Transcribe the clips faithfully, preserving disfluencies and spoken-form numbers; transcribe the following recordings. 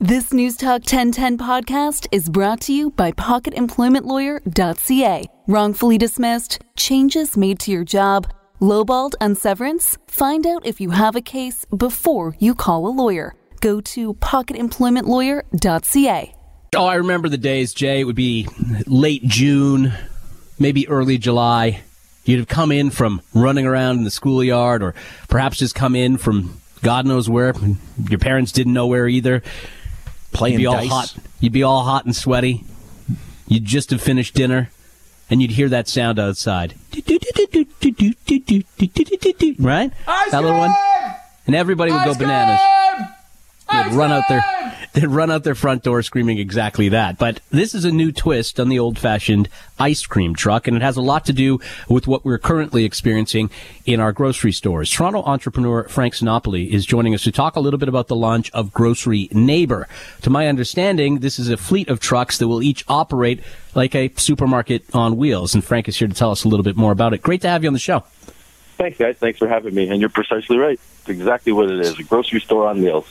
This News Talk ten ten podcast is brought to you by pocket employment lawyer dot c a. Wrongfully dismissed? Changes made to your job? Lowballed on severance? Find out if you have a case before you call a lawyer. Go to pocket employment lawyer dot c a. Oh, I remember the days, Jay. It would be late June, maybe early July. You'd have come in from running around in the schoolyard, or perhaps just come in from God knows where. Your parents didn't know where either. Playing you'd be all dice. hot. You'd be all hot and sweaty. You'd just have finished dinner, and you'd hear that sound outside. Right? That little one. And everybody would go bananas. They'd run out their, they'd run out their front door screaming exactly that. But this is a new twist on the old-fashioned ice cream truck, and it has a lot to do with what we're currently experiencing in our grocery stores. Toronto entrepreneur Frank Sinopoli is joining us to talk a little bit about the launch of Grocery Neighbor. To my understanding, this is a fleet of trucks that will each operate like a supermarket on wheels, and Frank is here to tell us a little bit more about it. Great to have you on the show. Thanks, guys. Thanks for having me. And you're precisely right. It's exactly what it is, a grocery store on wheels.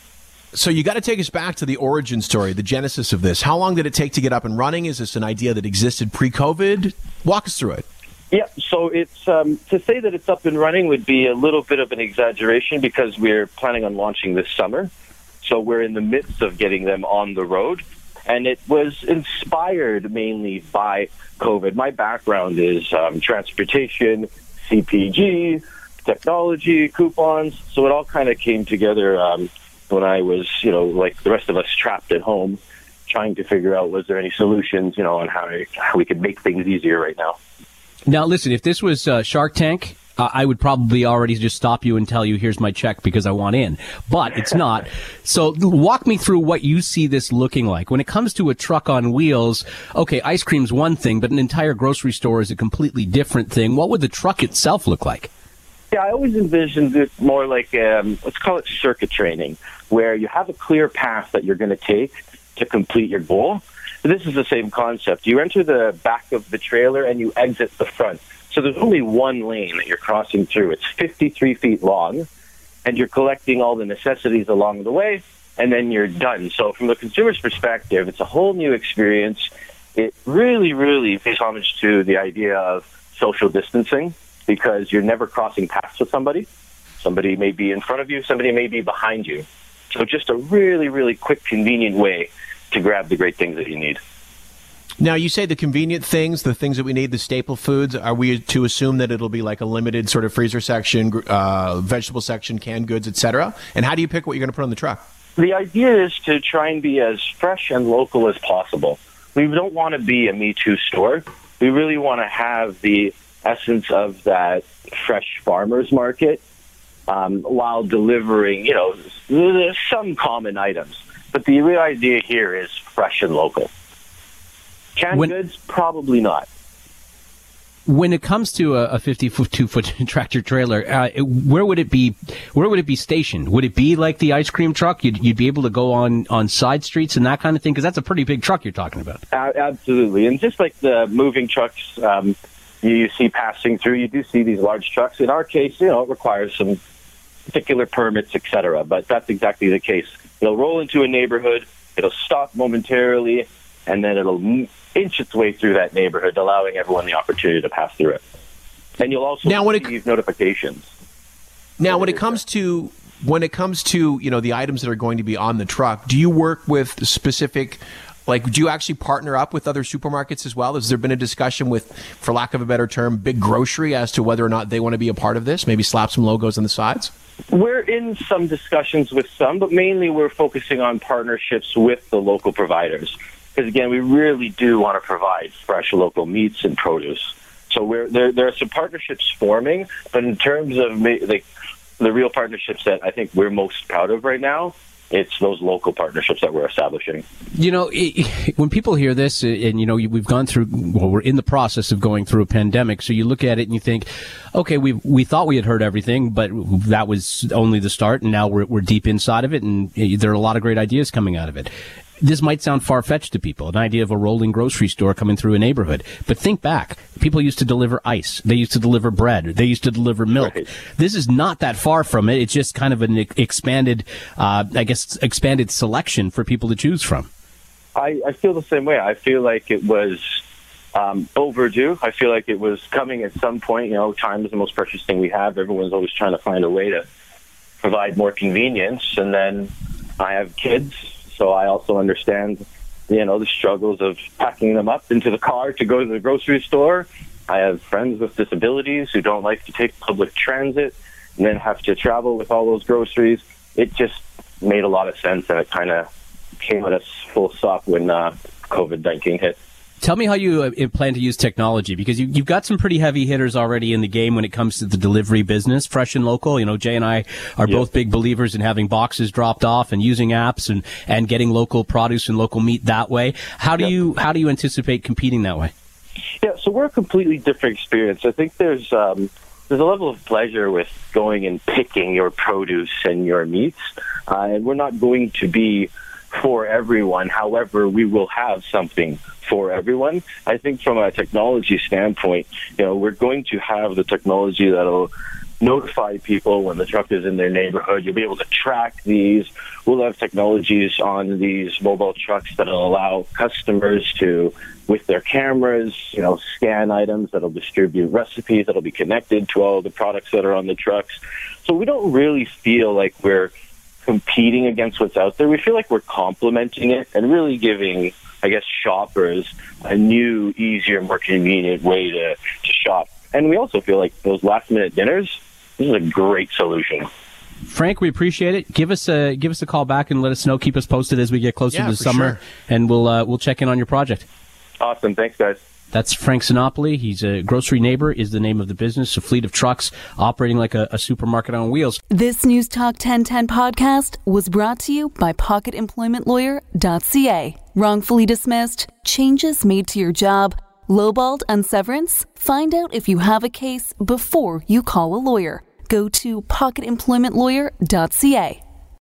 So you got to take us back to the origin story, the genesis of this. How long did it take to get up and running? Is this an idea that existed pre-COVID? Walk us through it. Yeah, so it's um, to say that it's up and running would be a little bit of an exaggeration because we're planning on launching this summer. So we're in the midst of getting them on the road. And it was inspired mainly by COVID. My background is um, transportation, C P G, technology, coupons. So it all kind of came together um, when I was, you know, like the rest of us, trapped at home, trying to figure out was there any solutions, you know, on how, how we could make things easier right now. Now, listen, if this was uh, Shark Tank, uh, I would probably already just stop you and tell you, here's my check because I want in. But it's not. So walk me through what you see this looking like. When it comes to a truck on wheels, okay, ice cream's one thing, but an entire grocery store is a completely different thing. What would the truck itself look like? Yeah, I always envisioned it more like, um, let's call it circuit training, where you have a clear path that you're going to take to complete your goal. This is the same concept. You enter the back of the trailer and you exit the front. So there's only one lane that you're crossing through. It's fifty-three feet long, and you're collecting all the necessities along the way, and then you're done. So from the consumer's perspective, it's a whole new experience. It really, really pays homage to the idea of social distancing, because you're never crossing paths with somebody. Somebody may be in front of you, somebody may be behind you. So just a really, really quick, convenient way to grab the great things that you need. Now, you say the convenient things, the things that we need, the staple foods. Are we to assume that it'll be like a limited sort of freezer section, uh, vegetable section, canned goods, et cetera? And how do you pick what you're going to put on the truck? The idea is to try and be as fresh and local as possible. We don't want to be a Me Too store. We really want to have the essence of that fresh farmer's market um, while delivering, you know, some common items. But the real idea here is fresh and local. Canned when, goods, probably not. When it comes to a fifty-two foot tractor trailer, uh, where would it be? Where would it be stationed? Would it be like the ice cream truck? You'd, you'd be able to go on, on side streets and that kind of thing? Because that's a pretty big truck you're talking about. Uh, absolutely. And just like the moving trucks um, you see passing through, you do see these large trucks. In our case, you know, it requires some particular permits, et cetera. But that's exactly the case. It'll roll into a neighborhood, it'll stop momentarily, and then it'll inch its way through that neighborhood, allowing everyone the opportunity to pass through it. And you'll also now, when receive it, notifications. Now, when it comes to when it comes to you know the items that are going to be on the truck, do you work with specific? Like, do you actually partner up with other supermarkets as well? Has there been a discussion with, for lack of a better term, big grocery as to whether or not they want to be a part of this? Maybe slap some logos on the sides? We're in some discussions with some, but mainly we're focusing on partnerships with the local providers. Because, again, we really do want to provide fresh local meats and produce. So we're, there, there are some partnerships forming, but in terms of like, the real partnerships that I think we're most proud of right now, it's those local partnerships that we're establishing. You know, it, when people hear this, and, you know, we've gone through, well, we're in the process of going through a pandemic. So you look at it and you think, okay, we we thought we had heard everything, but that was only the start. And now we're, we're deep inside of it. And there are a lot of great ideas coming out of it. this might sound far-fetched to people, an idea of a rolling grocery store coming through a neighborhood. But think back. People used to deliver ice. They used to deliver bread. They used to deliver milk. Right. This is not that far from it. It's just kind of an expanded, uh, I guess, expanded selection for people to choose from. I, I feel the same way. I feel like it was um, overdue. I feel like it was coming at some point. You know, time is the most precious thing we have. Everyone's always trying to find a way to provide more convenience. And then I have kids, so I also understand, you know, the struggles of packing them up into the car to go to the grocery store. I have friends with disabilities who don't like to take public transit and then have to travel with all those groceries. It just made a lot of sense, and it kind of came at us full stop when uh, COVID nineteen hit. Tell me how you uh, plan to use technology, because you, you've got some pretty heavy hitters already in the game when it comes to the delivery business, fresh and local. You know, Jay and I are Yep. both big believers in having boxes dropped off and using apps and, and getting local produce and local meat that way. How do Yep. you how do you anticipate competing that way? Yeah, so we're a completely different experience. I think there's um, there's a level of pleasure with going and picking your produce and your meats, uh, and we're not going to be for everyone. However, we will have something for everyone. I think from a technology standpoint, you know, we're going to have the technology that'll notify people when the truck is in their neighborhood. You'll be able to track these. We'll have technologies on these mobile trucks that'll allow customers to, with their cameras, you know, scan items, that'll distribute recipes, that'll be connected to all the products that are on the trucks. So we don't really feel like we're competing against what's out there. We feel like we're complementing it and really giving, I guess, shoppers a new, easier, more convenient way to, to shop. And we also feel like those last-minute dinners, this is a great solution. Frank, we appreciate it. Give us a give us a call back and let us know. Keep us posted as we get closer Yeah, to the for summer, sure. and we'll uh, we'll check in on your project. Awesome. Thanks, guys. That's Frank Sinopoli. He's a Grocery Neighbor is the name of the business, a fleet of trucks operating like a, a supermarket on wheels. This News Talk ten ten podcast was brought to you by pocket employment lawyer dot c a. Wrongfully dismissed, changes made to your job, lowballed on severance? Find out if you have a case before you call a lawyer. Go to pocket employment lawyer dot c a.